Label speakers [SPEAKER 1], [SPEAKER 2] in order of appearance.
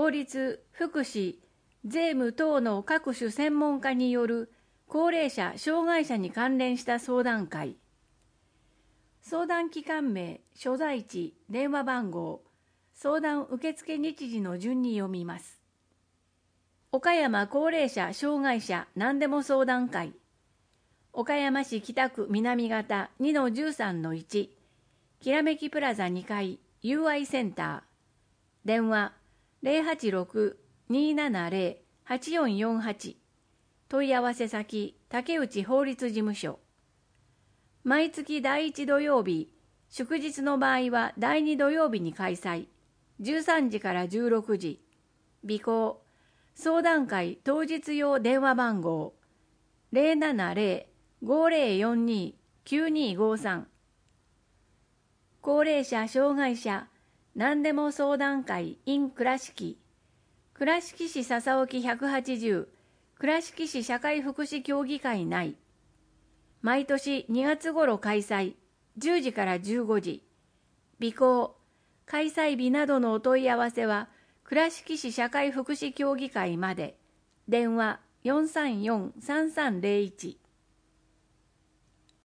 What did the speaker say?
[SPEAKER 1] 法律、福祉、税務等の各種専門家による高齢者・障害者に関連した相談会。相談機関名、所在地、電話番号、相談受付日時の順に読みます。岡山高齢者・障害者何でも相談会。岡山市北区南方 2-13-1 きらめきプラザ2階 UI センター。電話 086-270-8448。問い合わせ先竹内法律事務所。毎月第1土曜日、祝日の場合は第2土曜日に開催。13時から16時。備考。相談会当日用電話番号 070-5042-9253。高齢者・障害者何でも相談会 in 倉敷。倉敷市笹沖180倉敷市社会福祉協議会内。毎年2月頃開催。10時から15時。備考。開催日などのお問い合わせは倉敷市社会福祉協議会まで。電話434-3301。